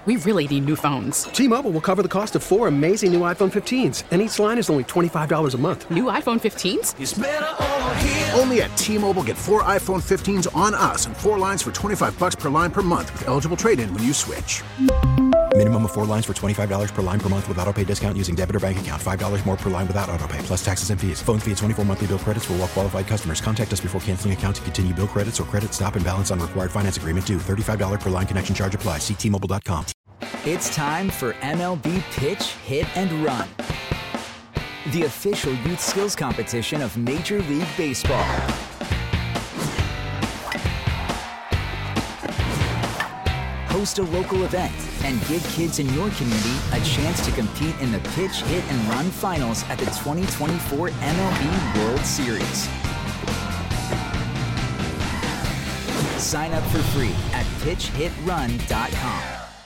We really need new phones. T-Mobile will cover the cost of 4 amazing new iPhone 15s, and each line is only $25 a month. New iPhone 15s? It's better over here. Only at T-Mobile, get 4 iPhone 15s on us and 4 lines for $25 per line per month with eligible trade-in when you switch. Minimum of 4 lines for $25 per line per month with autopay discount using debit or bank account. $5 more per line without autopay, plus taxes and fees. Phone fee at 24 monthly bill credits for well-qualified customers. Contact us before canceling account to continue bill credits or credit stop and balance on required finance agreement due. $35 per line connection charge applies. See T-Mobile.com. It's time for MLB Pitch, Hit, and Run, the official youth skills competition of Major League Baseball. Host a local event and give kids in your community a chance to compete in the Pitch, Hit, and Run finals at the 2024 MLB World Series. Sign up for free at pitchhitrun.com.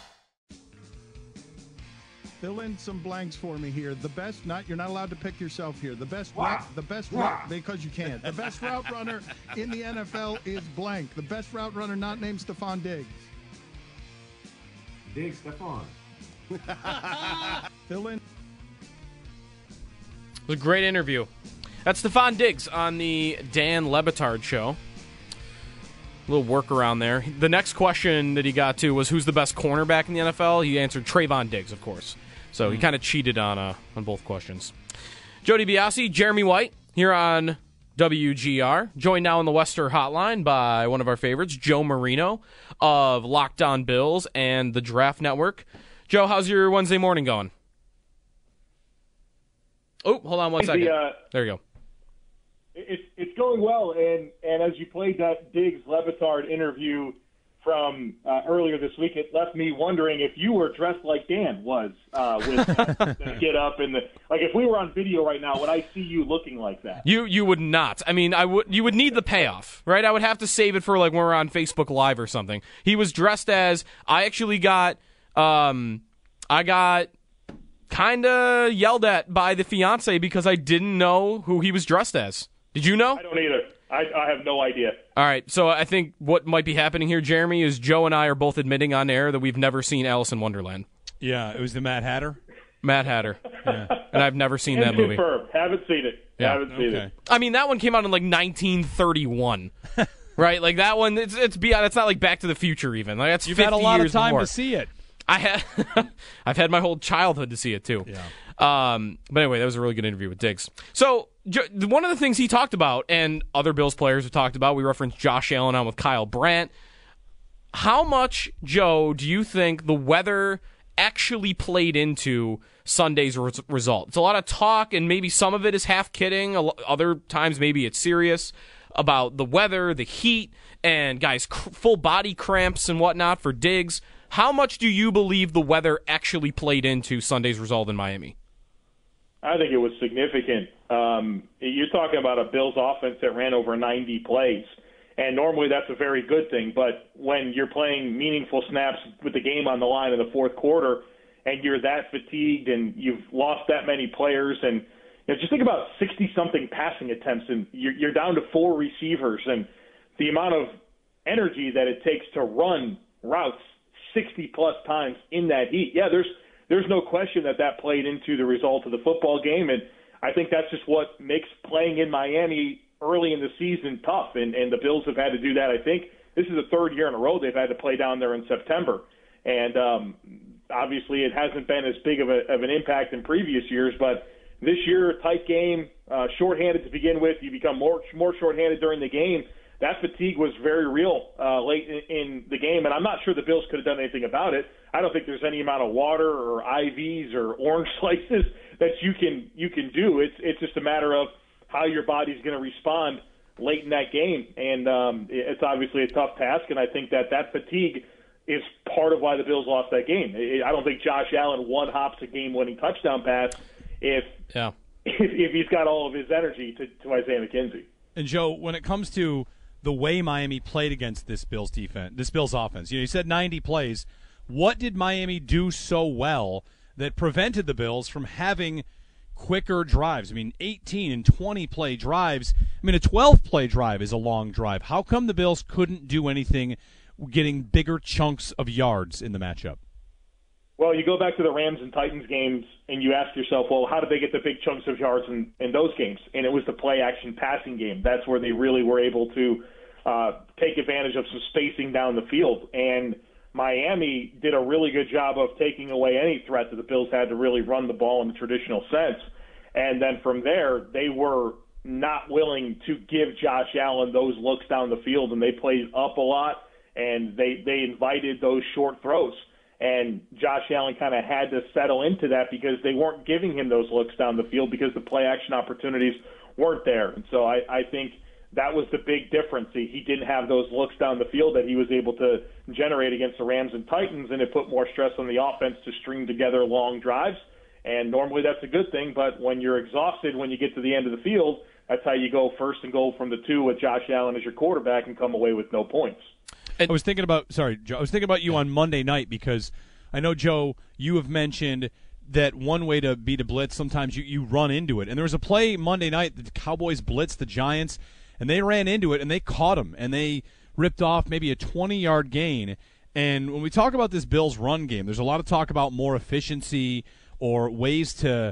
Fill in some blanks for me here. The best, you're not allowed to pick yourself here. The best route, because you can't. The best route runner in the NFL is blank. The best route runner not named Stephon Diggs. Diggs, Stephon. Fill in. It was a great interview. That's Stephon Diggs on the Dan Le Batard show. A little workaround there. The next question that he got to was who's the best cornerback in the NFL? He answered Trayvon Diggs, of course. So he kind of cheated on both questions. Jody Biasi, Jeremy White here on WGR. Joined now on the Wester Hotline by one of our favorites, Joe Marino of Locked On Bills and the Draft Network. Joe, how's your Wednesday morning going? Oh, hold on one second. There you go. It's going well, and as you played that Diggs Le Batard interview from earlier this week, it left me wondering if you were dressed like Dan was with the get up and if we were on video right now, would I see you looking like that? You would not. I mean, you would need the payoff, right? I would have to save it for when we're on Facebook Live or something. He was dressed as I actually got I got kind of yelled at by the fiance because I didn't know who he was dressed as. Did you know? I don't either. I have no idea. All right, so I think what might be happening here, Jeremy, is Joe and I are both admitting on air that we've never seen Alice in Wonderland. Yeah, it was the Mad Hatter? Mad Hatter. Yeah. And I've never seen that movie. Confirmed. Haven't seen it. Yeah. Haven't seen it. I mean, that one came out in 1931. Right? Like that one, it's not like Back to the Future even. Like that's You've 50 had a lot years of time before. to see it. I've had my whole childhood to see it too. Yeah. But anyway, that was a really good interview with Diggs. So one of the things he talked about, and other Bills players have talked about, we referenced Josh Allen on with Kyle Brandt. How much, Joe, do you think the weather actually played into Sunday's result? It's a lot of talk, and maybe some of it is half kidding. Other times maybe it's serious about the weather, the heat, and guys' full body cramps and whatnot for Diggs. How much do you believe the weather actually played into Sunday's result in Miami? I think it was significant. You're talking about a Bills offense that ran over 90 plays, and normally that's a very good thing. But when you're playing meaningful snaps with the game on the line in the fourth quarter, and you're that fatigued, and you've lost that many players, and just think about 60-something passing attempts, and you're down to 4 receivers, and the amount of energy that it takes to run routes 60-plus times in that heat. Yeah, there's no question that played into the result of the football game, and I think that's just what makes playing in Miami early in the season tough, and the Bills have had to do that. I think this is the third year in a row they've had to play down there in September, and obviously it hasn't been as big of an impact in previous years, but this year, tight game, shorthanded to begin with, you become more shorthanded during the game. That fatigue was very real late in the game, and I'm not sure the Bills could have done anything about it. I don't think there's any amount of water or IVs or orange slices that you can do. It's just a matter of how your body's going to respond late in that game, and it's obviously a tough task. And I think that fatigue is part of why the Bills lost that game. I don't think Josh Allen one-hops a game-winning touchdown pass if he's got all of his energy to Isaiah McKenzie. And Joe, when it comes to the way Miami played against this Bills defense, this Bills offense, you said 90 plays. What did Miami do so well that prevented the Bills from having quicker drives? I mean, 18 and 20 play drives. I mean, a 12 play drive is a long drive. How come the Bills couldn't do anything getting bigger chunks of yards in the matchup? Well, you go back to the Rams and Titans games, and you ask yourself, well, how did they get the big chunks of yards in those games? And it was the play-action passing game. That's where they really were able to take advantage of some spacing down the field. And Miami did a really good job of taking away any threat that the Bills had to really run the ball in the traditional sense. And then from there, they were not willing to give Josh Allen those looks down the field, and they played up a lot, and they invited those short throws. And Josh Allen kind of had to settle into that because they weren't giving him those looks down the field because the play-action opportunities weren't there. And so I think that was the big difference. He didn't have those looks down the field that he was able to generate against the Rams and Titans, and it put more stress on the offense to string together long drives. And normally that's a good thing, but when you're exhausted when you get to the end of the field, that's how you go first and goal from the 2 with Josh Allen as your quarterback and come away with no points. I was thinking about Joe. I was thinking about you on Monday night because I know, Joe, you have mentioned that one way to beat a blitz, sometimes you run into it. And there was a play Monday night that the Cowboys blitzed the Giants, and they ran into it, and they caught them, and they ripped off maybe a 20-yard gain. And when we talk about this Bills run game, there's a lot of talk about more efficiency or ways that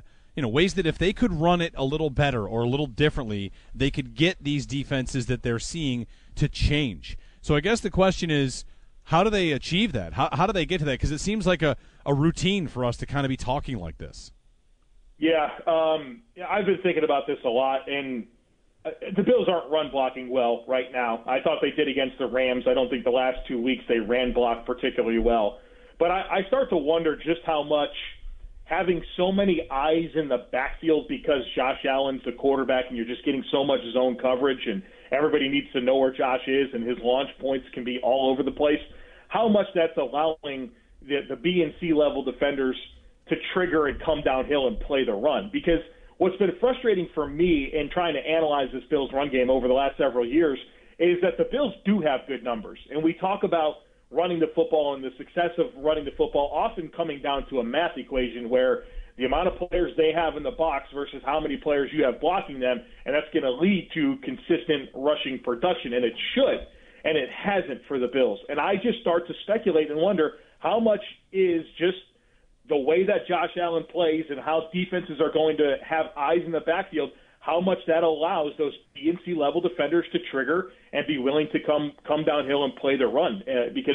if they could run it a little better or a little differently, they could get these defenses that they're seeing to change. So I guess the question is, how do they achieve that? How do they get to that? Because it seems like a routine for us to kind of be talking like this. Yeah, I've been thinking about this a lot, and the Bills aren't run blocking well right now. I thought they did against the Rams. I don't think the last 2 weeks they ran block particularly well. But I start to wonder just how much having so many eyes in the backfield because Josh Allen's the quarterback and you're just getting so much zone coverage and everybody needs to know where Josh is and his launch points can be all over the place, how much that's allowing the B and C level defenders to trigger and come downhill and play the run. Because what's been frustrating for me in trying to analyze this Bills run game over the last several years is that the Bills do have good numbers. And we talk about running the football and the success of running the football often coming down to a math equation where the amount of players they have in the box versus how many players you have blocking them, and that's going to lead to consistent rushing production, and it should, and it hasn't for the Bills. And I just start to speculate and wonder how much is just the way that Josh Allen plays and how defenses are going to have eyes in the backfield, how much that allows those B and C level defenders to trigger and be willing to come downhill and play the run because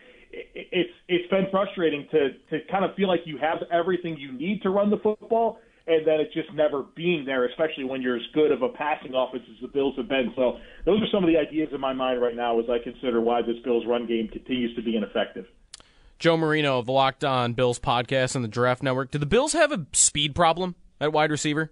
it's been frustrating to kind of feel like you have everything you need to run the football and then it's just never being there, especially when you're as good of a passing offense as the Bills have been. So those are some of the ideas in my mind right now as I consider why this Bills run game continues to be ineffective. Joe Marino of the Locked On Bills podcast and the Draft Network. Do the Bills have a speed problem at wide receiver?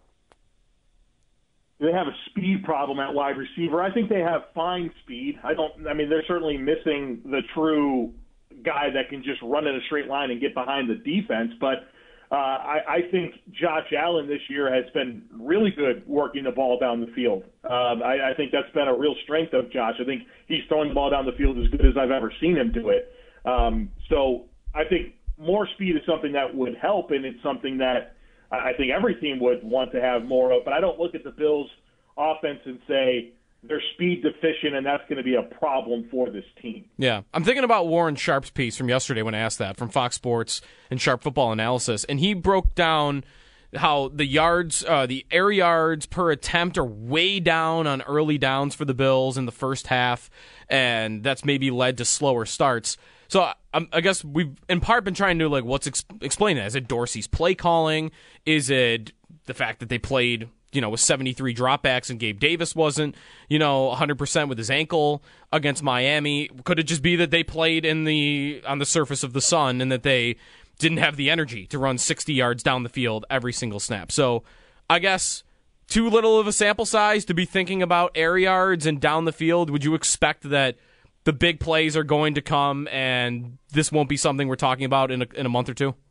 They have a speed problem at wide receiver. I think they have fine speed. They're certainly missing the true guy that can just run in a straight line and get behind the defense. But I think Josh Allen this year has been really good working the ball down the field. I think that's been a real strength of Josh. I think he's throwing the ball down the field as good as I've ever seen him do it. So I think more speed is something that would help, and it's something that I think every team would want to have more of, but I don't look at the Bills' offense and say they're speed deficient and that's going to be a problem for this team. Yeah. I'm thinking about Warren Sharp's piece from yesterday when I asked that, from Fox Sports and Sharp Football Analysis, and he broke down how the air yards per attempt are way down on early downs for the Bills in the first half, and that's maybe led to slower starts. So I guess we've in part been trying to explain it. Is it Dorsey's play calling? Is it the fact that they played, with 73 dropbacks and Gabe Davis wasn't, 100% with his ankle against Miami? Could it just be that they played on the surface of the sun and that they didn't have the energy to run 60 yards down the field every single snap? So I guess too little of a sample size to be thinking about air yards and down the field. Would you expect that the big plays are going to come and this won't be something we're talking about in a month or two?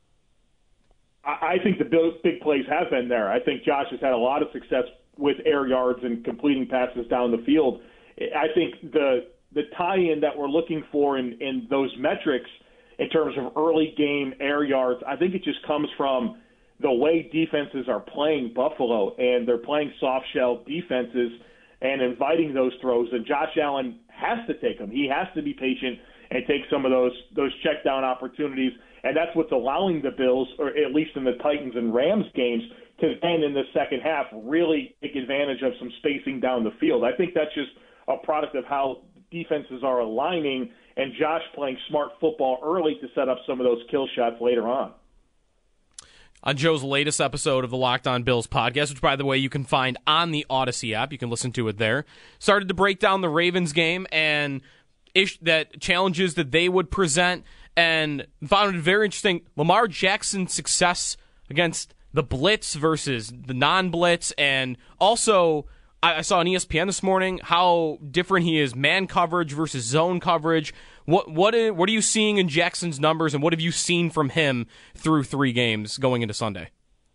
I think the big plays have been there. I think Josh has had a lot of success with air yards and completing passes down the field. I think the tie-in that we're looking for in those metrics in terms of early game air yards, I think it just comes from the way defenses are playing Buffalo, and they're playing soft shell defenses and inviting those throws, and Josh Allen has to take them. He has to be patient and take some of those check down opportunities. And that's what's allowing the Bills, or at least in the Titans and Rams games, to then in the second half really take advantage of some spacing down the field. I think that's just a product of how defenses are aligning and Josh playing smart football early to set up some of those kill shots later on. On Joe's latest episode of the Locked On Bills podcast, which, by the way, you can find on the Odyssey app. You can listen to it there. Started to break down the Ravens game and that challenges that they would present, and found it very interesting. Lamar Jackson's success against the blitz versus the non-blitz, and also I saw on ESPN this morning how different he is man coverage versus zone coverage. What are you seeing in Jackson's numbers, and what have you seen from him through 3 games going into Sunday?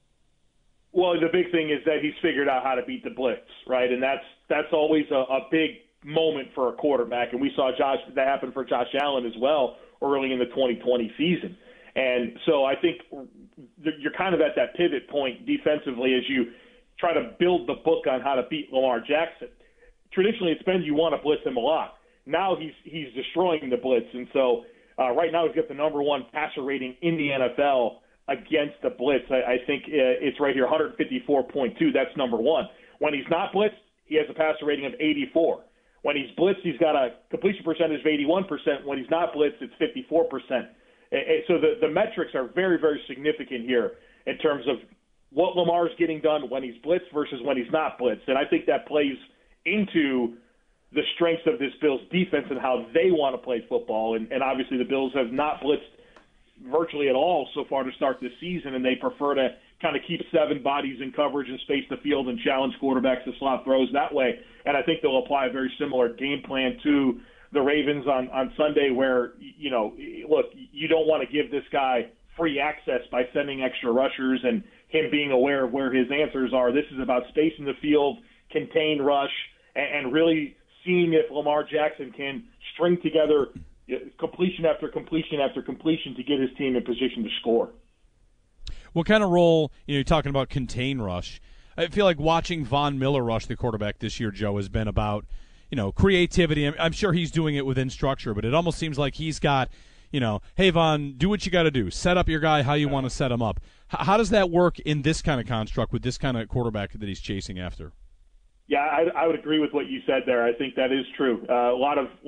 Well, the big thing is that he's figured out how to beat the blitz, right? And that's always a big moment for a quarterback, and we saw that happen for Josh Allen as well early in the 2020 season. And so I think you're kind of at that pivot point defensively as you try to build the book on how to beat Lamar Jackson. Traditionally, it's been you want to blitz him a lot. Now he's destroying the blitz, and so right now he's got the number 1 passer rating in the NFL against the blitz. I think it's right here, 154.2. That's number 1. When he's not blitzed, he has a passer rating of 84. When he's blitzed, he's got a completion percentage of 81%. When he's not blitzed, it's 54%. So the metrics are very, very significant here in terms of what Lamar's getting done when he's blitzed versus when he's not blitzed. And I think that plays into the strengths of this Bills defense and how they want to play football. And obviously the Bills have not blitzed virtually at all so far to start this season, and they prefer to kind of keep 7 bodies in coverage and space the field and challenge quarterbacks to slot throws that way. And I think they'll apply a very similar game plan to the Ravens on Sunday where, look, you don't want to give this guy free access by sending extra rushers and him being aware of where his answers are. This is about spacing the field, contain rush, and really seeing if Lamar Jackson can string together completion after completion after completion to get his team in position to score. What kind of role, you're talking about contain rush. I feel like watching Von Miller rush the quarterback this year, Joe, has been about, creativity. I'm sure he's doing it within structure, but it almost seems like he's got, hey, Von, do what you got to do. Set up your guy how you want to set him up. How does that work in this kind of construct with this kind of quarterback that he's chasing after? Yeah, I would agree with what you said there. I think that is true. A lot of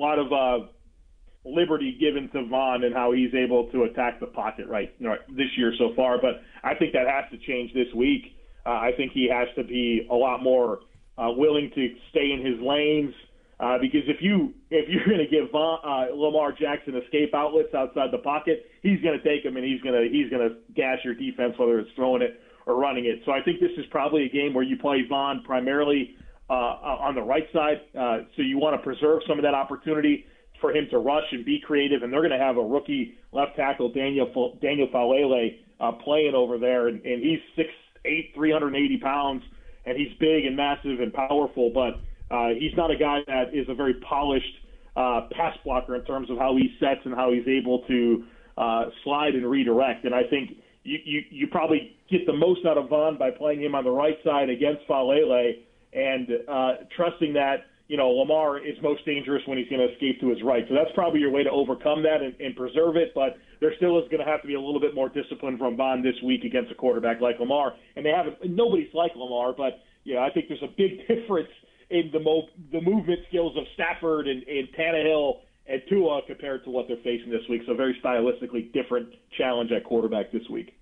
liberty given to Von and how he's able to attack the pocket right this year so far. But I think that has to change this week. I think he has to be a lot more willing to stay in his lanes because if you're going to give Lamar Jackson escape outlets outside the pocket, he's going to take them and he's going to gash your defense, whether it's throwing it or running it. So I think this is probably a game where you play Von primarily on the right side. So you want to preserve some of that opportunity for him to rush and be creative, and they're going to have a rookie left tackle, Daniel Faalele, playing over there, and he's 6'8", 380 pounds, and he's big and massive and powerful, but he's not a guy that is a very polished pass blocker in terms of how he sets and how he's able to slide and redirect. And I think you probably get the most out of Von by playing him on the right side against Faalele and trusting that Lamar is most dangerous when he's going to escape to his right. So that's probably your way to overcome that and preserve it. But there still is going to have to be a little bit more discipline from Von this week against a quarterback like Lamar. And nobody's like Lamar, but I think there's a big difference in the movement skills of Stafford and Tannehill and Tua compared to what they're facing this week. So very stylistically different challenge at quarterback this week.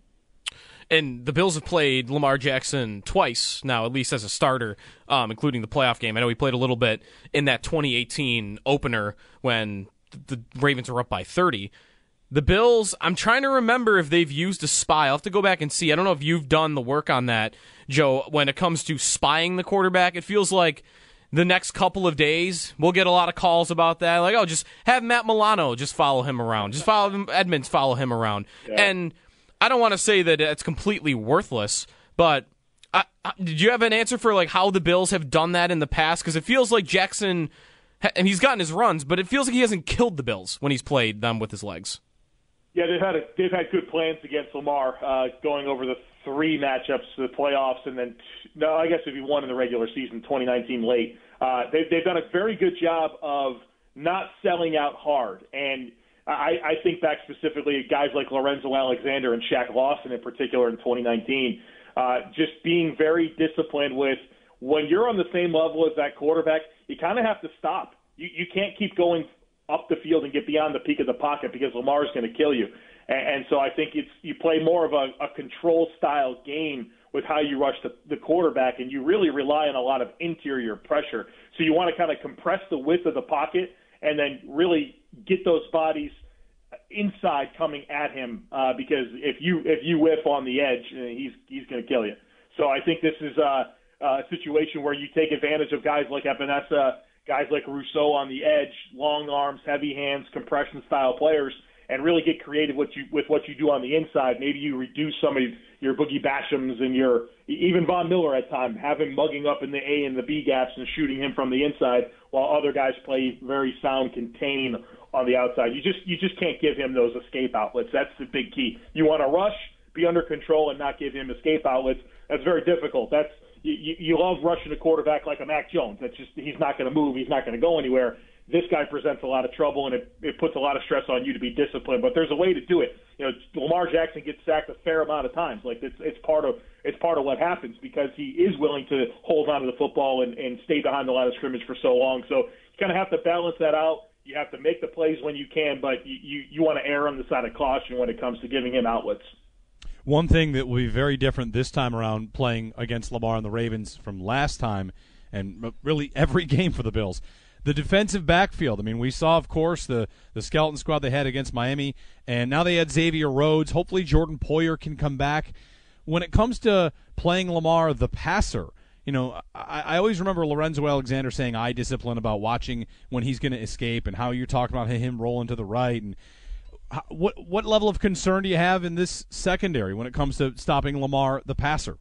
And the Bills have played Lamar Jackson twice now, at least as a starter, including the playoff game. I know he played a little bit in that 2018 opener when the Ravens were up by 30. The Bills, I'm trying to remember if they've used a spy. I'll have to go back and see. I don't know if you've done the work on that, Joe, when it comes to spying the quarterback. It feels like the next couple of days we'll get a lot of calls about that. Like, just have Matt Milano just follow him around. Just follow Edmonds, follow him around. Yeah. And I don't want to say that it's completely worthless, but did you have an answer for how the Bills have done that in the past? Because it feels like Jackson, and he's gotten his runs, but it feels like he hasn't killed the Bills when he's played them with his legs. Yeah, they've had good plans against Lamar going over the 3 matchups, the playoffs, and then I guess if he won in the regular season, 2019 late. They've done a very good job of not selling out hard, and I think back specifically at guys like Lorenzo Alexander and Shaq Lawson in particular in 2019, just being very disciplined with when you're on the same level as that quarterback, you kind of have to stop. You can't keep going up the field and get beyond the peak of the pocket because Lamar's going to kill you. And so I think you play more of a control-style game with how you rush the quarterback, and you really rely on a lot of interior pressure. So you want to kind of compress the width of the pocket and then really get those bodies inside coming at him because if you whiff on the edge, he's going to kill you. So I think this is a situation where you take advantage of guys like Epinesa, guys like Rousseau on the edge, long arms, heavy hands, compression-style players, and really get creative with what you do on the inside. Maybe you reduce some of your Boogie Bashams and even Von Miller at times, have him mugging up in the A and the B gaps and shooting him from the inside, while other guys play very sound contain on the outside. You just can't give him those escape outlets. That's the big key. You want to rush, be under control, and not give him escape outlets. That's very difficult. You love rushing a quarterback like a Mac Jones. That's just he's not going to move. He's not going to go anywhere. This guy presents a lot of trouble, and it puts a lot of stress on you to be disciplined. But there's a way to do it. Lamar Jackson gets sacked a fair amount of times. Like it's part of what happens because he is willing to hold on to the football and stay behind the line of scrimmage for so long. So you kind of have to balance that out. You have to make the plays when you can, but you want to err on the side of caution when it comes to giving him outlets. One thing that will be very different this time around playing against Lamar and the Ravens from last time, and really every game for the Bills, the defensive backfield. I mean, we saw, of course, the skeleton squad they had against Miami, and now they had Xavier Rhodes. Hopefully Jordan Poyer can come back. When it comes to playing Lamar, the passer, I always remember Lorenzo Alexander saying eye discipline about watching when he's going to escape and how you're talking about him rolling to the right. And what level of concern do you have in this secondary when it comes to stopping Lamar, the passer?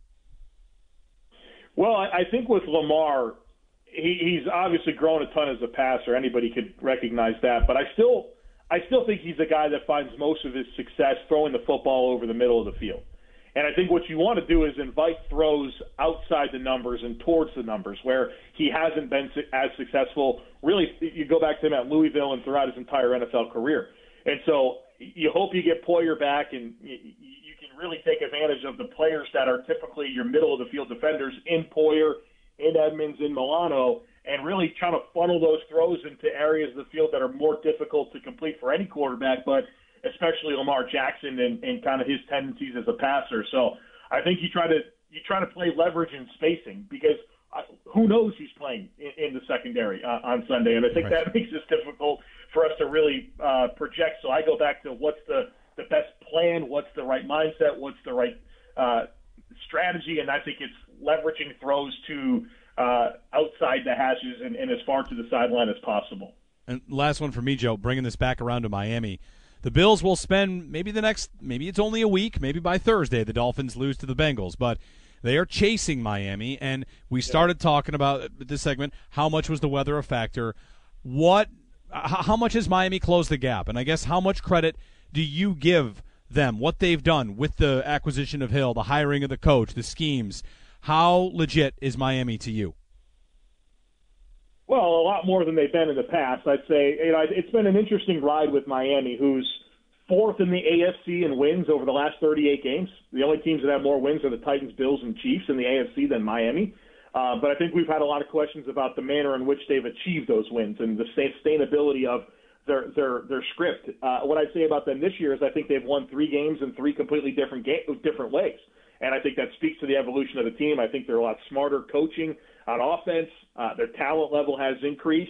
Well, I think with Lamar, he's obviously grown a ton as a passer. Anybody could recognize that. But I still think he's a guy that finds most of his success throwing the football over the middle of the field. And I think what you want to do is invite throws outside the numbers and towards the numbers where he hasn't been as successful. Really, you go back to him at Louisville and throughout his entire NFL career. And so you hope you get Poyer back and you can really take advantage of the players that are typically your middle-of-the-field defenders in Poyer, in Edmonds, in Milano, and really trying to funnel those throws into areas of the field that are more difficult to complete for any quarterback, but especially Lamar Jackson and kind of his tendencies as a passer. So I think you try to play leverage and spacing because who knows who's playing in the secondary on Sunday, and I think that makes this difficult for us to really project. So I go back to what's the best plan, what's the right mindset, what's the right strategy, and I think it's leveraging throws to outside the hashes and as far to the sideline as possible. And last one for me, Joe, bringing this back around to Miami. The Bills will spend maybe it's only a week, maybe by Thursday the Dolphins lose to the Bengals, but they are chasing Miami, and we started talking about this segment, how much was the weather a factor? How much has Miami closed the gap? And I guess how much credit do you give them, what they've done with the acquisition of Hill, the hiring of the coach, the schemes? How legit is Miami to you? Well, a lot more than they've been in the past. I'd say it's been an interesting ride with Miami, who's fourth in the AFC in wins over the last 38 games. The only teams that have more wins are the Titans, Bills, and Chiefs in the AFC than Miami. But I think we've had a lot of questions about the manner in which they've achieved those wins and the sustainability of their script. What I'd say about them this year is I think they've won 3 games in 3 completely different ways. And I think that speaks to the evolution of the team. I think they're a lot smarter coaching on offense. Their talent level has increased.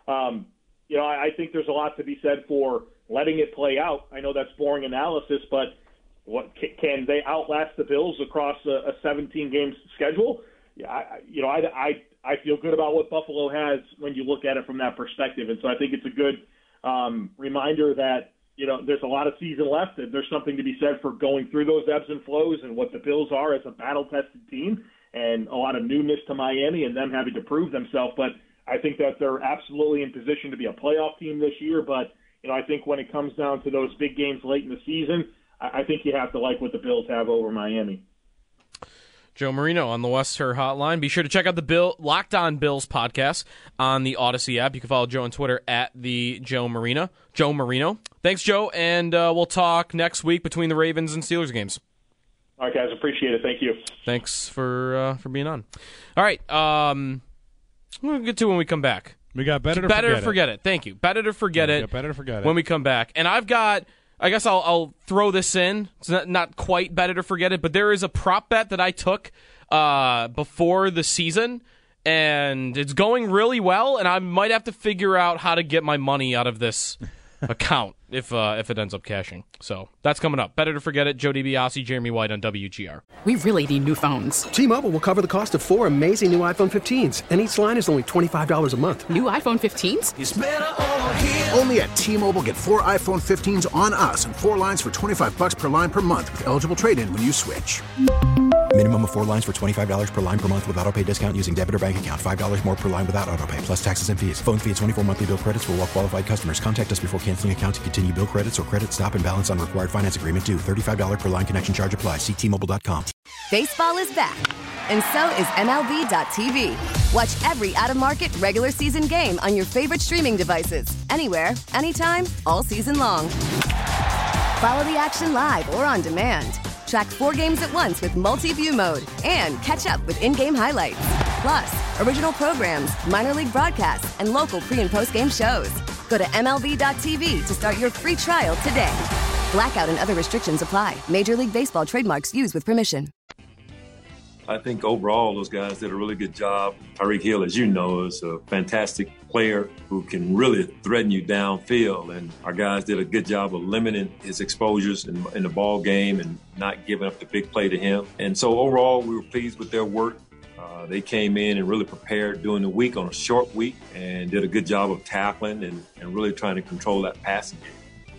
I think there's a lot to be said for letting it play out. I know that's boring analysis, but can they outlast the Bills across a 17-game schedule? Yeah, I feel good about what Buffalo has when you look at it from that perspective. And so I think it's a good reminder that there's a lot of season left, and there's something to be said for going through those ebbs and flows and what the Bills are as a battle-tested team, and a lot of newness to Miami and them having to prove themselves. But I think that they're absolutely in position to be a playoff team this year. But I think when it comes down to those big games late in the season, I think you have to like what the Bills have over Miami. Joe Marino on the West Her Hotline. Be sure to check out the Locked On Bills podcast on the Odyssey app. You can follow Joe on Twitter at the Joe Marino. Thanks, Joe, and we'll talk next week between the Ravens and Steelers games. All right, guys, appreciate it. Thank you. Thanks for being on. All right, we'll get to when we come back. We got better to forget it. Thank you. Better to forget it. Better to forget it when we come back. And I've got. I guess I'll throw this in. It's not quite better to forget it, but there is a prop bet that I took before the season, and it's going really well, and I might have to figure out how to get my money out of this account if it ends up cashing. So that's coming up. Better to forget it. Joe DiBiase, Jeremy White on WGR. We really need new phones. T-Mobile will cover the cost of 4 amazing new iPhone 15s, and each line is only $25 a month. New iPhone 15s? It's better over here. Only at T-Mobile, get 4 iPhone 15s on us and 4 lines for $25 per line per month with eligible trade-in when you switch. Minimum of 4 lines for $25 per line per month with autopay discount using debit or bank account. $5 more per line without autopay, plus taxes and fees. Phone fee at 24 monthly bill credits for well-qualified customers. Contact us before canceling account to continue bill credits or credit stop and balance on required finance agreement due. $35 per line connection charge applies. See T-Mobile.com. Baseball is back, and so is MLB.tv. Watch every out-of-market regular season game on your favorite streaming devices. Anywhere, anytime, all season long. Follow the action live or on demand. Track 4 games at once with multi-view mode and catch up with in-game highlights. Plus, original programs, minor league broadcasts, and local pre- and post-game shows. Go to MLB.tv to start your free trial today. Blackout and other restrictions apply. Major League Baseball trademarks used with permission. I think overall those guys did a really good job. Tyreek Hill, as you know, is a fantastic player who can really threaten you downfield, and our guys did a good job of limiting his exposures in the ball game and not giving up the big play to him. And so overall, we were pleased with their work. They came in and really prepared during the week on a short week and did a good job of tackling and really trying to control that passing game.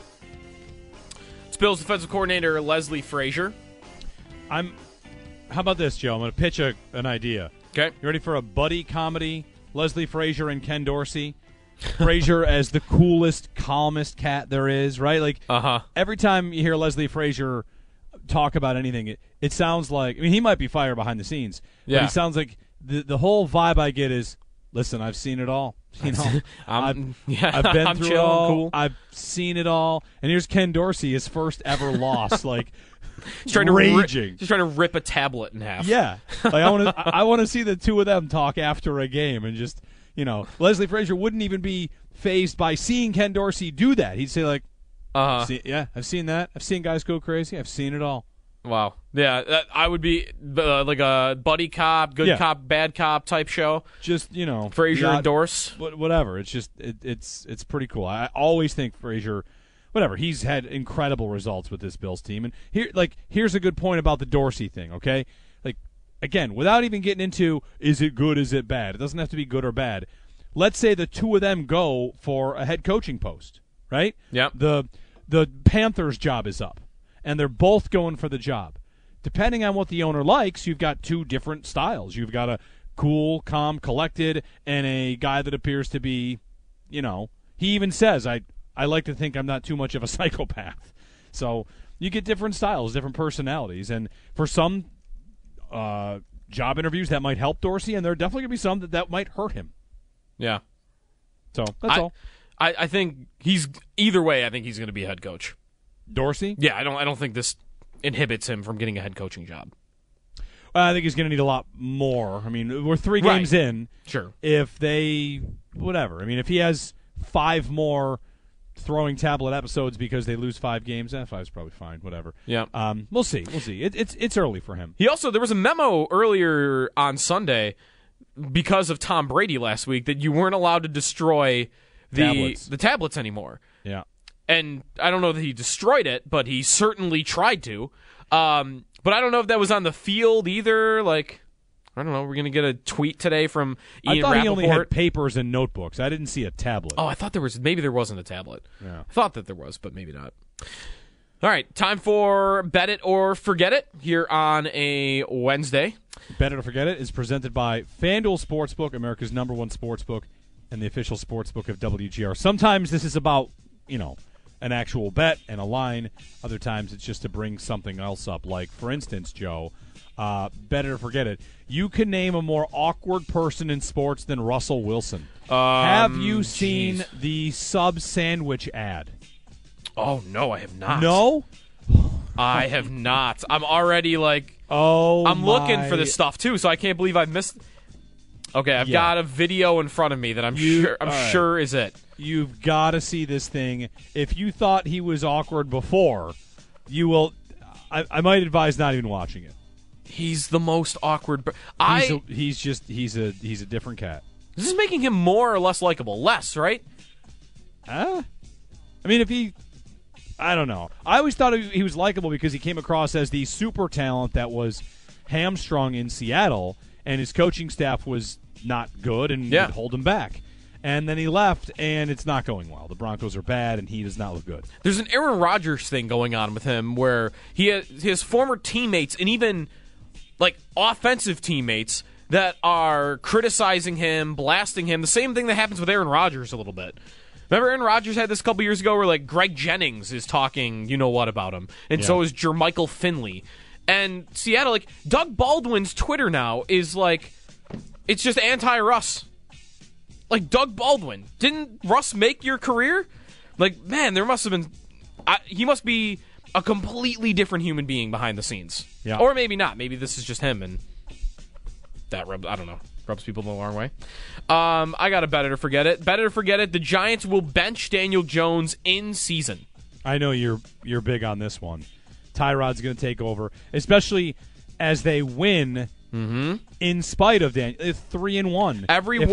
It's Bills defensive coordinator Leslie Frazier. How about this, Joe? I'm going to pitch an idea. Okay. You ready for a buddy comedy? Leslie Frazier and Ken Dorsey. Frazier as the coolest, calmest cat there is, right? Like, every time you hear Leslie Frazier talk about anything, it sounds like, I mean, he might be fire behind the scenes, but he sounds like the whole vibe I get is, listen, I've seen it all. You know, I've been through it all. Cool. I've seen it all. And here's Ken Dorsey, his first ever loss, like he's trying raging. He's trying to rip a tablet in half. Yeah, like I want to see the two of them talk after a game and just, you know, Leslie Frazier wouldn't even be fazed by seeing Ken Dorsey do that. He'd say like, yeah, I've seen that. I've seen guys go crazy. I've seen it all. Wow. Yeah, I would be like a buddy cop, good cop, bad cop type show. Just, you know, Frazier and Dorse. Whatever. It's just it's pretty cool. I always think Frazier, whatever, he's had incredible results with this Bills team. And here's a good point about the Dorsey thing, okay? Like, again, without even getting into is it good, is it bad? It doesn't have to be good or bad. Let's say the two of them go for a head coaching post, right? Yeah. The Panthers' job is up, and they're both going for the job. Depending on what the owner likes, you've got two different styles. You've got a cool, calm, collected, and a guy that appears to be, you know, he even says, I like to think I'm not too much of a psychopath. So you get different styles, different personalities, and for some job interviews that might help Dorsey, and there are definitely going to be some that might hurt him. Yeah. So that's all. I think he's either way. I think he's going to be a head coach. Dorsey? Yeah, I don't think this inhibits him from getting a head coaching job. I think he's going to need a lot more. I mean, we're 3 games in. Sure. If they, whatever. I mean, if he has 5 more throwing tablet episodes because they lose 5 games, 5's probably fine. Whatever. Yeah. We'll see. It's early for him. There was a memo earlier on Sunday because of Tom Brady last week that you weren't allowed to destroy the tablets anymore. Yeah. And I don't know that he destroyed it, but he certainly tried to. But I don't know if that was on the field either. Like, I don't know. We're going to get a tweet today from Ian Rappaport. I thought he only had papers and notebooks. I didn't see a tablet. Oh, I thought there was. Maybe there wasn't a tablet. Yeah. I thought that there was, but maybe not. All right, time for Bet It or Forget It here on a Wednesday. Bet It or Forget It is presented by FanDuel Sportsbook, America's #1 sportsbook, and the official sportsbook of WGR. Sometimes this is about, you know, an actual bet and a line. Other times it's just to bring something else up. Like, for instance, Joe, Better forget it. You can name a more awkward person in sports than Russell Wilson. Have you seen the sub sandwich ad? Oh, no, I have not. No? I have not. I'm already like, I'm looking for this stuff too, so I can't believe I missed. Okay, I've got a video in front of me that I'm sure is it. You've got to see this thing. If you thought he was awkward before, you will. I might advise not even watching it. He's the most awkward. He's a different cat. This is making him more or less likable. Less, right? I mean, I don't know. I always thought he was likable because he came across as the super talent that was hamstrung in Seattle, and his coaching staff was not good and would hold him back. And then he left, and it's not going well. The Broncos are bad, and he does not look good. There's an Aaron Rodgers thing going on with him where his former teammates and even like offensive teammates that are criticizing him, blasting him. The same thing that happens with Aaron Rodgers a little bit. Remember Aaron Rodgers had this a couple years ago where like Greg Jennings is talking you-know-what about him, and so is Jermichael Finley. And Seattle, like Doug Baldwin's Twitter now is like, it's just anti-Russ. Like Doug Baldwin. Didn't Russ make your career? Like, man, there must have been... he must be a completely different human being behind the scenes. Yeah. Or maybe not. Maybe this is just him, and that rubs people the wrong way. I got a better to forget it. Better to forget it. The Giants will bench Daniel Jones in season. I know you're big on this one. Tyrod's going to take over, especially as they win in spite of Daniel. 3-1.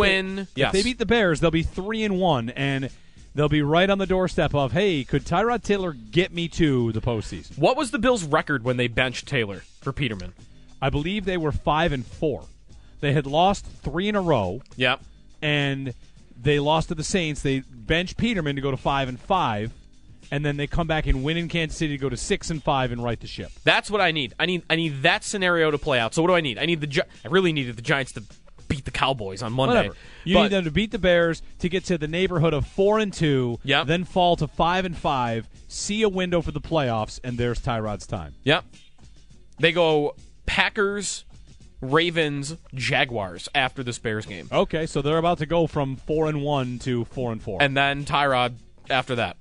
If they beat the Bears, they'll be 3-1, and they'll be right on the doorstep of, hey, could Tyrod Taylor get me to the postseason? What was the Bills' record when they benched Taylor for Peterman? I believe they were 5-4. They had lost 3 in a row. Yep. And they lost to the Saints. They benched Peterman to go to 5-5. And then they come back and win in Kansas City to go to 6-5 and right the ship. That's what I need. I need that scenario to play out. So what do I need? I really needed the Giants to beat the Cowboys on Monday. Whatever. You need them to beat the Bears to get to the neighborhood of 4-2. Yep. Then fall to 5-5. See a window for the playoffs, and there's Tyrod's time. Yep. They go Packers, Ravens, Jaguars after this Bears game. Okay, so they're about to go from 4-1 to 4-4, and then Tyrod after that.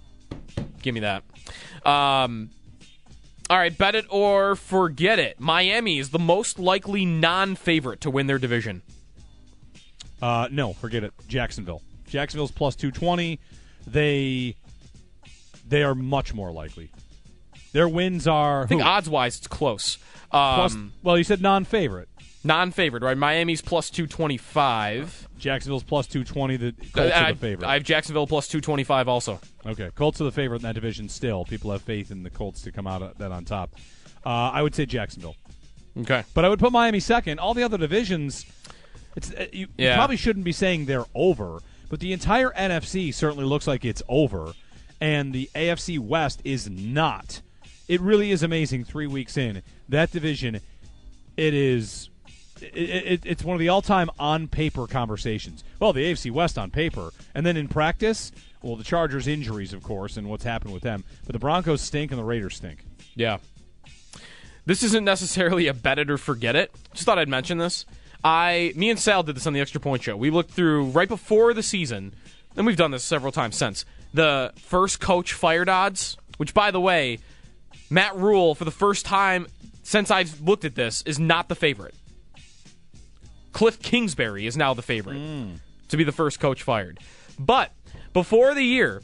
Give me that. All right, bet it or forget it. Miami is the most likely non-favorite to win their division. No, forget it. Jacksonville. Jacksonville's plus 220. They are much more likely. Their wins are... I think odds-wise it's close. You said non-favorite. Non-favorite, right? Miami's plus 225. Jacksonville's plus 220. The Colts are the favorite. I have Jacksonville plus 225 also. Okay, Colts are the favorite in that division still. People have faith in the Colts to come out of that on top. I would say Jacksonville. Okay. But I would put Miami second. All the other divisions, you probably shouldn't be saying they're over, but the entire NFC certainly looks like it's over, and the AFC West is not. It really is amazing 3 weeks in. That division, it's one of the all-time on-paper conversations. Well, the AFC West on paper. And then in practice, well, the Chargers' injuries, of course, and what's happened with them. But the Broncos stink and the Raiders stink. Yeah. This isn't necessarily a bet it or forget it. Just thought I'd mention this. Me and Sal did this on the Extra Point Show. We looked through, right before the season, and we've done this several times since, the first coach fired odds, which, by the way, Matt Rule, for the first time since I've looked at this, is not the favorite. Cliff Kingsbury is now the favorite to be the first coach fired. But before the year,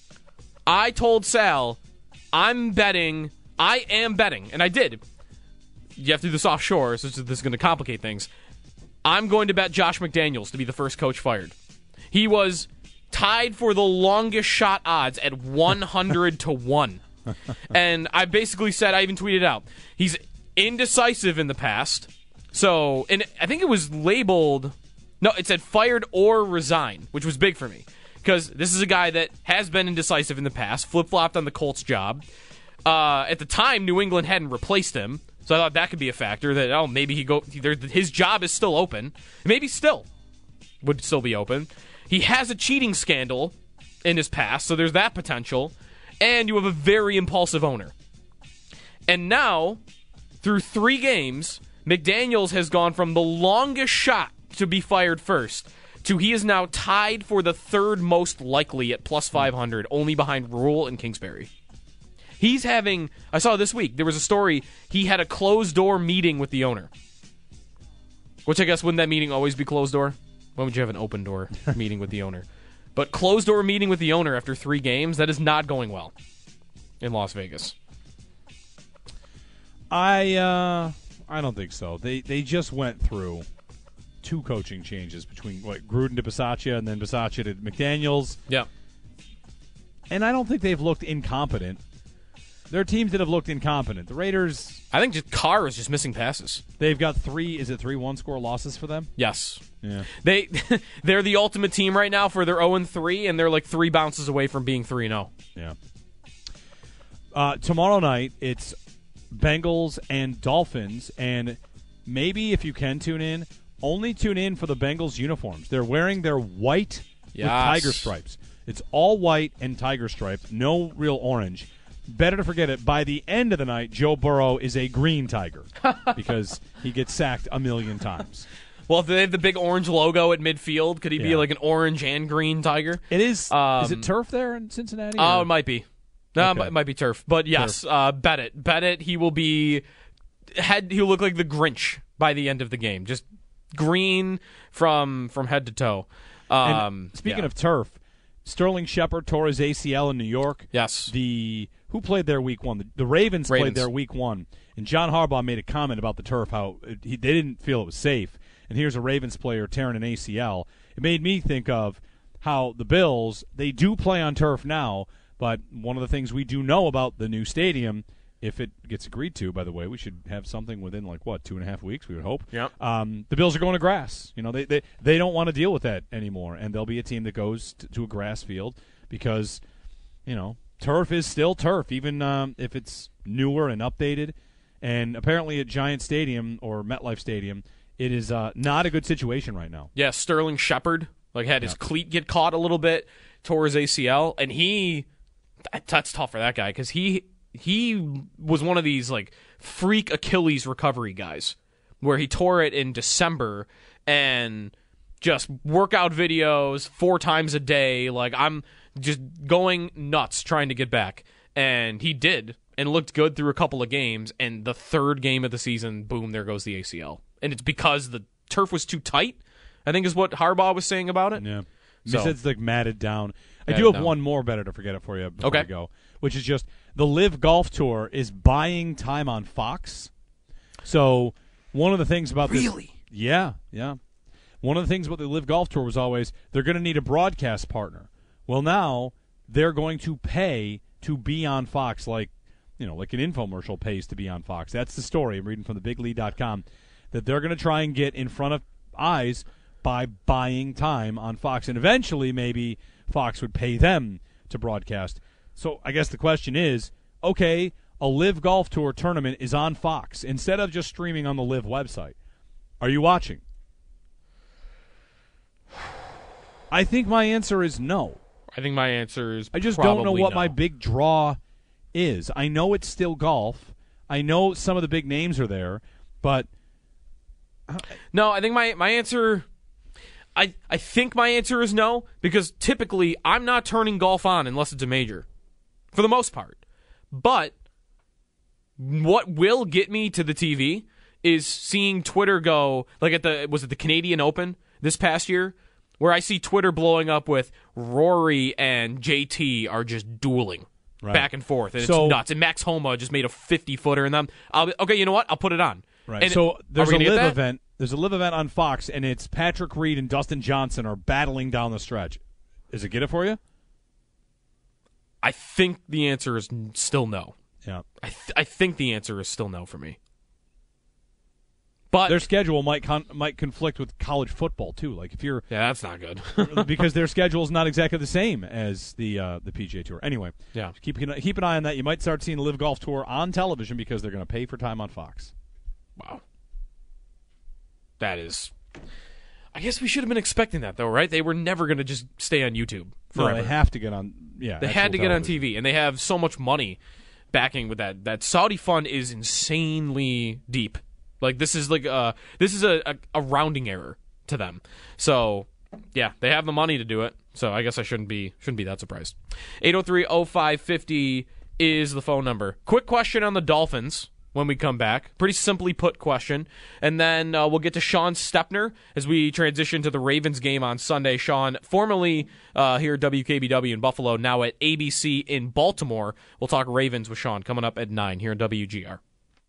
I told Sal, I am betting, and I did. You have to do this offshore, so this is going to complicate things. I'm going to bet Josh McDaniels to be the first coach fired. He was tied for the longest shot odds at 100-1. And I basically said, I even tweeted out, he's indecisive in the past. So, and I think it was labeled, no, it said fired or resign, which was big for me. Because this is a guy that has been indecisive in the past, flip-flopped on the Colts job. At the time, New England hadn't replaced him, so I thought that could be a factor, that, maybe his job is still open. Maybe would still be open. He has a cheating scandal in his past, so there's that potential. And you have a very impulsive owner. And now, through 3 games, McDaniels has gone from the longest shot to be fired first to he is now tied for the 3rd most likely at plus 500, only behind Rule and Kingsbury. He's having, I saw this week, there was a story, he had a closed-door meeting with the owner. Which I guess, wouldn't that meeting always be closed-door? Why would you have an open-door meeting with the owner? But closed-door meeting with the owner after 3 games, that is not going well in Las Vegas. I don't think so. They just went through 2 coaching changes between Gruden to Bisaccia and then Bisaccia to McDaniels. Yeah. And I don't think they've looked incompetent. There are teams that have looked incompetent. The Raiders, I think just Carr is just missing passes. They've got 3 one-score losses for them? Yes. Yeah. They're the ultimate team right now for their 0-3, and they're like 3 bounces away from being 3-0. Yeah. Tomorrow night, it's Bengals and Dolphins, and maybe if you can tune in, only tune in for the Bengals uniforms. They're wearing their white with tiger stripes. It's all white and tiger stripes, no real orange. Better to forget it. By the end of the night, Joe Burrow is a green tiger because he gets sacked a million times. Well, if they have the big orange logo at midfield, could he be like an orange and green tiger? It is. Is it turf there in Cincinnati? Oh, it might be. No, Okay. it might be turf. But yes, bet it. Bet it. He will be. He'll look like the Grinch by the end of the game. Just green from head to toe. Speaking of turf, Sterling Shepard tore his ACL in New York. Yes. Who played there week 1? The Ravens played there week 1. And John Harbaugh made a comment about the turf, how they didn't feel it was safe. And here's a Ravens player tearing an ACL. It made me think of how the Bills, they do play on turf now, but one of the things we do know about the new stadium, if it gets agreed to, by the way, we should have something within 2.5 weeks, we would hope. Yep. The Bills are going to grass. They don't want to deal with that anymore, and there'll be a team that goes to a grass field because, turf is still turf, even if it's newer and updated. And apparently at Giant Stadium or MetLife Stadium, it is not a good situation right now. Yeah, Sterling Shepard had his cleat get caught a little bit, tore his ACL, and that's tough for that guy because he was one of these freak Achilles recovery guys where he tore it in December and just workout videos 4 times a day. I'm just going nuts trying to get back. And he did and looked good through a couple of games. And the 3rd game of the season, boom, there goes the ACL. And it's because the turf was too tight, I think is what Harbaugh was saying about it. Yeah. So, He said it's matted down. I do have one more better to forget it for you before we go, which is just the Live Golf Tour is buying time on Fox. So one of the things about this... Really? Yeah. One of the things about the Live Golf Tour was always they're going to need a broadcast partner. Well, now they're going to pay to be on Fox like an infomercial pays to be on Fox. That's the story. I'm reading from thebiglead.com that they're going to try and get in front of eyes by buying time on Fox. And eventually maybe Fox would pay them to broadcast. So I guess the question is, okay, a Live Golf Tour tournament is on Fox instead of just streaming on the Live website. Are you watching? I think my answer is no. I think my answer is I just don't know what no. my big draw is. I know it's still golf. I know some of the big names are there, but... No, I think my answer... I think my answer is no, because typically I'm not turning golf on unless it's a major, for the most part. But what will get me to the TV is seeing Twitter go, at the Canadian Open this past year, where I see Twitter blowing up with Rory and JT are just dueling back and forth, and it's nuts. And Max Homa just made a 50-footer in them. Okay, you know what? I'll put it on. Right. And so there's a Live event. There's a Live event on Fox, and it's Patrick Reed and Dustin Johnson are battling down the stretch. Is it get it for you? I think the answer is still no. Yeah. I think the answer is still no for me. But their schedule might conflict with college football too. If you're that's not good because their schedule is not exactly the same as the PGA Tour. Anyway, yeah, keep an eye on that. You might start seeing the Live Golf Tour on television because they're going to pay for time on Fox. Wow, that is. I guess we should have been expecting that though, right? They were never going to just stay on YouTube forever. No, they have to get on. Yeah, they had to get on TV, and they have so much money backing with that. That Saudi fund is insanely deep. Like this is a rounding error to them. So yeah, they have the money to do it. So I guess I shouldn't be that surprised. 803-0550 is the phone number. Quick question on the Dolphins when we come back. Pretty simply put question. And then we'll get to Sean Stepner as we transition to the Ravens game on Sunday. Sean, formerly here at WKBW in Buffalo, now at ABC in Baltimore. We'll talk Ravens with Sean coming up at 9 here in WGR.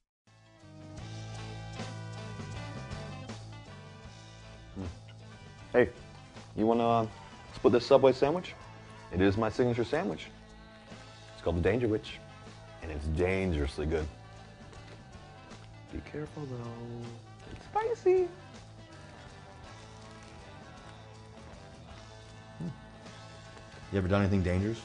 Hey, you want to split this Subway sandwich? It is my signature sandwich. It's called the Danger Witch, and it's dangerously good. Be careful, though. It's spicy. You ever done anything dangerous?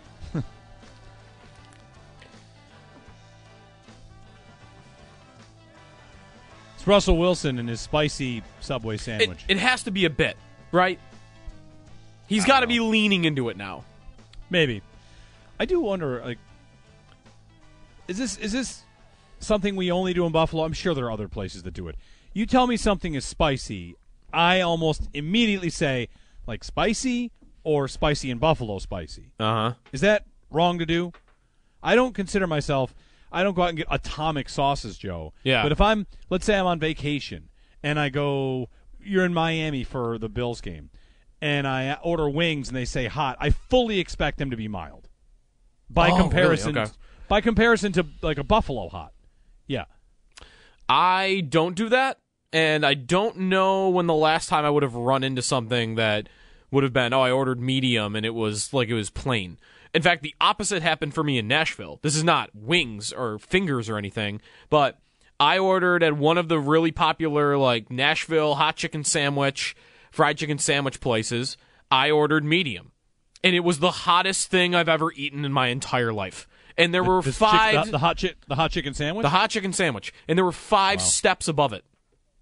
It's Russell Wilson and his spicy Subway sandwich. It has to be a bit, right? He's got to be leaning into it now. Maybe. I do wonder, like, is this something we only do in Buffalo? I'm sure there are other places that do it. You tell me something is spicy, I almost immediately say, like, spicy or spicy in Buffalo spicy. Uh-huh. Is that wrong to do? I don't consider myself... I don't go out and get atomic sauces, Joe. Yeah. But if let's say I'm on vacation, and I go, you're in Miami for the Bills game, and I order wings and they say hot, I fully expect them to be mild. By comparison, really? Okay. By comparison to like a Buffalo hot. Yeah. I don't do that, and I don't know when the last time I would have run into something that would have been, I ordered medium and it was plain. In fact, the opposite happened for me in Nashville. This is not wings or fingers or anything, but I ordered at one of the really popular like Nashville hot chicken sandwich, fried chicken sandwich places. I ordered medium, and it was the hottest thing I've ever eaten in my entire life. And there were five... The hot chicken sandwich? The hot chicken sandwich. And there were 5 steps above it.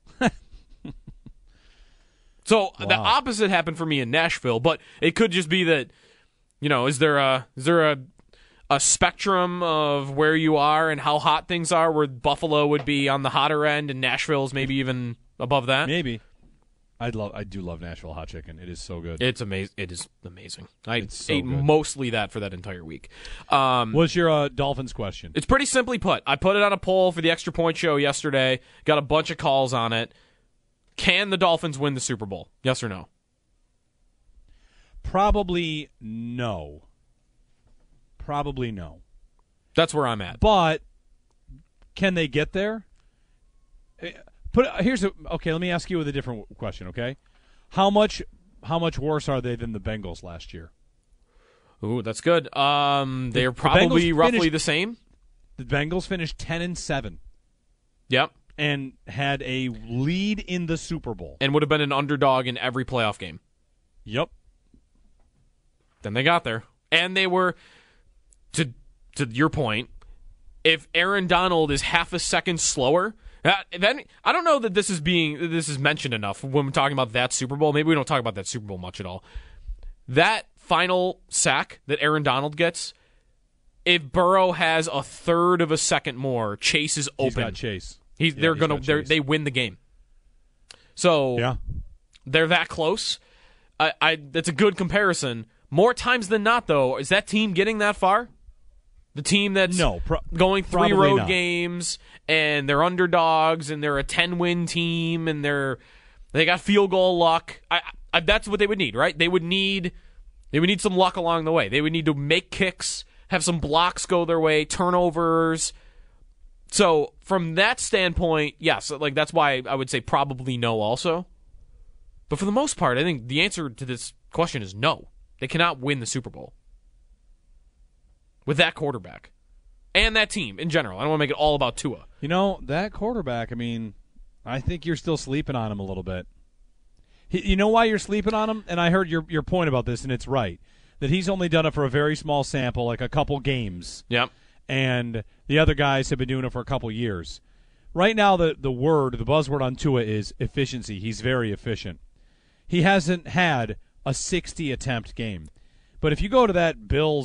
So the opposite happened for me in Nashville, but it could just be that, is there a spectrum of where you are and how hot things are, where Buffalo would be on the hotter end and Nashville's maybe even above that? Maybe. I do love Nashville hot chicken. It is so good. It's amazing. It is amazing. I ate mostly that for that entire week. What's your Dolphins question? It's pretty simply put. I put it on a poll for the Extra Point Show yesterday. Got a bunch of calls on it. Can the Dolphins win the Super Bowl? Yes or no? Probably no. Probably no. That's where I'm at. But can they get there? Okay, let me ask you with a different question, okay? How much worse are they than the Bengals last year? Ooh, that's good. They're probably roughly the same. The Bengals finished 10-7. Yep. And had a lead in the Super Bowl. And would have been an underdog in every playoff game. Yep. Then they got there. And they were, to your point, if Aaron Donald is half a second slower, then I don't know that this is mentioned enough when we're talking about that Super Bowl. Maybe we don't talk about that Super Bowl much at all. That final sack that Aaron Donald gets, if Burrow has a third of a second more, Chase is open. He's got Chase. They win the game. So yeah. They're that close. That's a good comparison. More times than not, though, is that team getting that far? The team that's going 3 road games and they're underdogs and they're a 10-win team and they got field goal luck. That's what they would need, right? They would need some luck along the way. They would need to make kicks, have some blocks go their way, turnovers. So from that standpoint, yes, like that's why I would say probably no also. But for the most part, I think the answer to this question is no. They cannot win the Super Bowl with that quarterback and that team in general. I don't want to make it all about Tua. That quarterback, I think you're still sleeping on him a little bit. You know why you're sleeping on him? And I heard your point about this, and it's right, that he's only done it for a very small sample, like a couple games. Yep. And the other guys have been doing it for a couple years. Right now, the buzzword on Tua is efficiency. He's very efficient. He hasn't had a 60-attempt game. But if you go to that Bills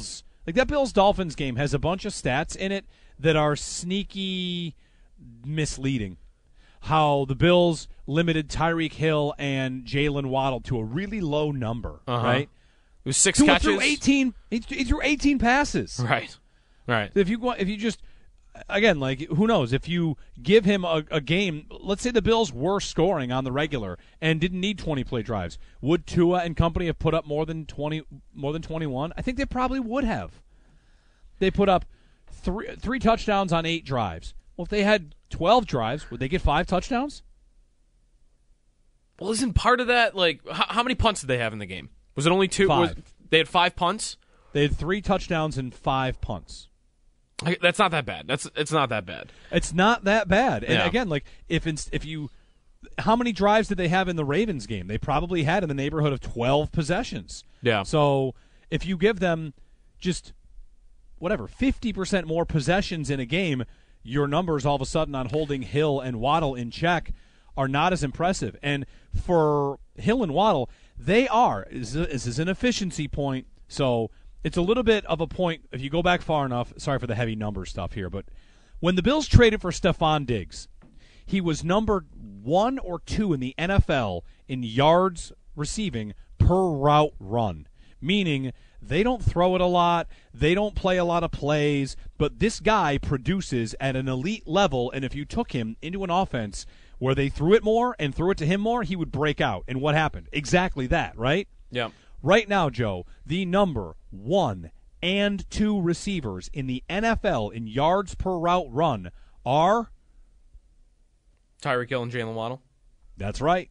Like, that Bills-Dolphins game has a bunch of stats in it that are sneaky misleading. How the Bills limited Tyreek Hill and Jalen Waddle to a really low number, right? It was 6 catches. He threw 18 passes. Right. If you just, again, like, who knows? If you give him a game, let's say the Bills were scoring on the regular and didn't need 20-play drives, would Tua and company have put up more than 21? I think they probably would have. They put up three touchdowns on 8 drives. Well, if they had 12 drives, would they get 5 touchdowns? Well, isn't part of that, like, how many punts did they have in the game? Was it only 2? 5. They had 5 punts? They had 3 touchdowns and 5 punts. That's not that bad. It's not that bad. It's not that bad. And again, like, if you, how many drives did they have in the Ravens game? They probably had in the neighborhood of 12 possessions. Yeah. So if you give them just 50% more possessions in a game, your numbers all of a sudden on holding Hill and Waddle in check are not as impressive. And for Hill and Waddle, they are. This is an efficiency point, so it's a little bit of a point. If you go back far enough, sorry for the heavy number stuff here, but when the Bills traded for Stephon Diggs, he was number 1 or 2 in the NFL in yards receiving per route run, meaning they don't throw it a lot, they don't play a lot of plays, but this guy produces at an elite level, and if you took him into an offense where they threw it more and threw it to him more, he would break out. And what happened? Exactly that, right? Yeah. Right now, Joe, the number 1 and 2 receivers in the NFL in yards per route run are Tyreek Hill and Jalen Waddle. That's right.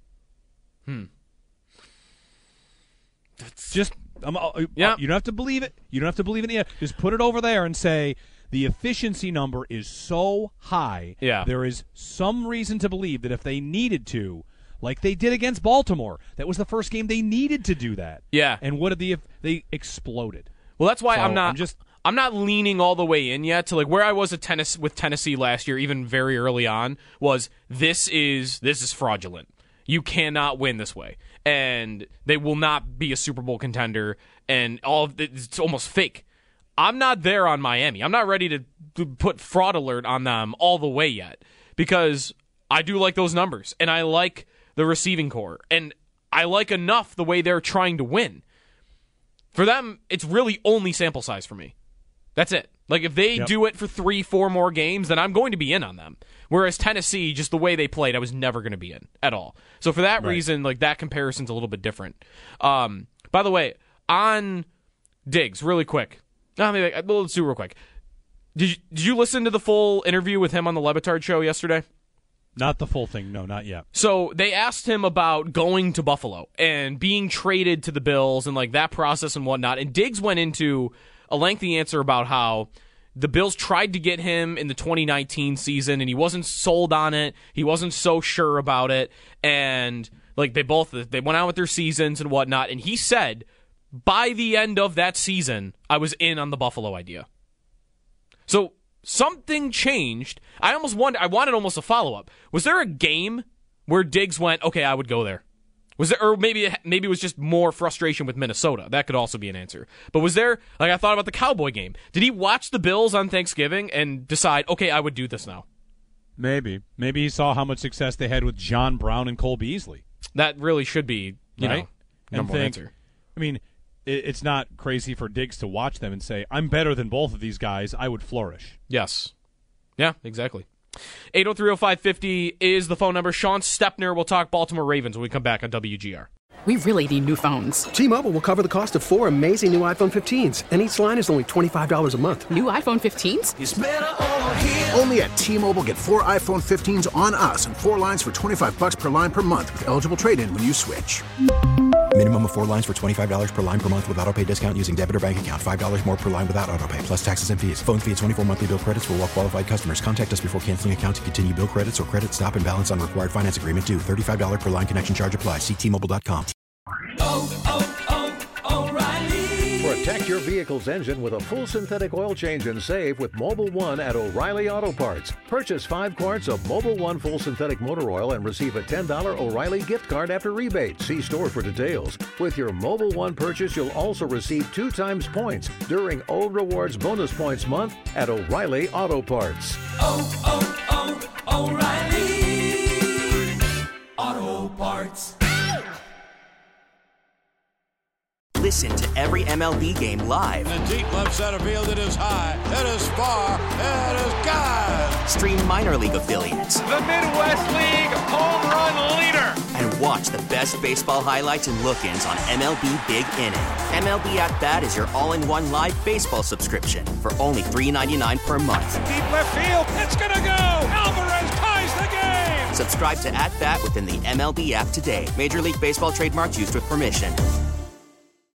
Just you don't have to believe it. You don't have to believe it. Just put it over there and say the efficiency number is so high. Yeah. There is some reason to believe that if they needed to, like they did against Baltimore, that was the first game they needed to do that. Yeah. And what did they exploded? Well, that's why So I'm not leaning all the way in yet to like where I was at with Tennessee last year, even very early on, was this is fraudulent. You cannot win this way. And they will not be a Super Bowl contender, and all of it's almost fake. I'm not there on Miami. I'm not ready to put fraud alert on them all the way yet, because I do like those numbers, and I like the receiving core, and I like enough the way they're trying to win. For them, it's really only sample size for me. That's it. Like, if they do it for 3-4 more games, then I'm going to be in on them. Whereas Tennessee, just the way they played, I was never going to be in at all. So for that reason, like, that comparison's a little bit different. By the way, on Diggs, really quick. Let's do it real quick. Did you listen to the full interview with him on the Le Batard show yesterday? Not the full thing. No, not yet. So they asked him about going to Buffalo and being traded to the Bills and, like, that process and whatnot. And Diggs went into a lengthy answer about how the Bills tried to get him in the 2019 season, and he wasn't sold on it. He wasn't so sure about it. And, like, they went out with their seasons and whatnot. And he said, by the end of that season, I was in on the Buffalo idea. So something changed. I wanted almost a follow-up. Was there a game where Diggs went, okay, I would go there? Was there, or maybe it was just more frustration with Minnesota. That could also be an answer. But was there, like, I thought about the Cowboy game. Did he watch the Bills on Thanksgiving and decide, okay, I would do this now? Maybe he saw how much success they had with John Brown and Cole Beasley. That really should be, right? Number one answer. I mean, it's not crazy for Diggs to watch them and say, I'm better than both of these guys. I would flourish. Yes. Yeah, exactly. 803-0550 is the phone number. Sean Stepner will talk Baltimore Ravens when we come back on WGR. We really need new phones. T-Mobile will cover the cost of 4 amazing new iPhone 15s, and each line is only $25 a month. New iPhone 15s? It's better over here. Only at T-Mobile, get 4 iPhone 15s on us and 4 lines for $25 per line per month with eligible trade-in when you switch. Minimum of 4 lines for $25 per line per month with autopay discount using debit or bank account. $5 more per line without autopay, plus taxes and fees. Phone fee at 24 monthly bill credits for well-qualified customers. Contact us before canceling account to continue bill credits or credit stop and balance on required finance agreement due. $35 per line connection charge applies. See T-Mobile.com. For a Protect your vehicle's engine with a full synthetic oil change and save with Mobil 1 at O'Reilly Auto Parts. Purchase 5 quarts of Mobil 1 full synthetic motor oil and receive a $10 O'Reilly gift card after rebate. See store for details. With your Mobil 1 purchase, you'll also receive 2 times points during O Rewards Bonus Points Month at O'Reilly Auto Parts. O'Reilly Auto Parts. Listen to every MLB game live. In the deep left center field, it is high, it is far, it is gone. Stream minor league affiliates. The Midwest League home run leader. And watch the best baseball highlights and look-ins on MLB Big Inning. MLB At Bat is your all-in-one live baseball subscription for only $3.99 per month. Deep left field, it's gonna go. Alvarez ties the game. Subscribe to At Bat within the MLB app today. Major League Baseball trademarks used with permission.